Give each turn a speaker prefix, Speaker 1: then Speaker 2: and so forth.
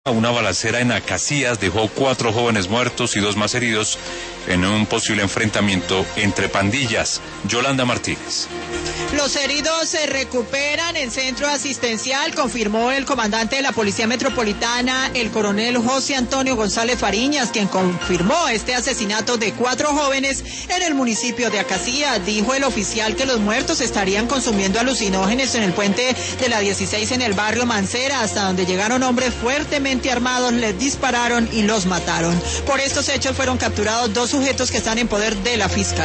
Speaker 1: Una balacera en Acacías dejó 4 jóvenes muertos y 2 más heridos en un posible enfrentamiento entre pandillas. Yolanda Martínez.
Speaker 2: Los heridos se recuperan en centro asistencial, confirmó el comandante de la Policía Metropolitana, el coronel José Antonio González Fariñas, quien confirmó este asesinato de 4 jóvenes en el municipio de Acacías. Dijo el oficial que los muertos estarían consumiendo alucinógenos en el puente de la 16 en el barrio Mancera, hasta donde llegaron hombres fuertemente armados, les dispararon y los mataron. Por estos hechos fueron capturados 2 sujetos que están en poder de la fiscalía.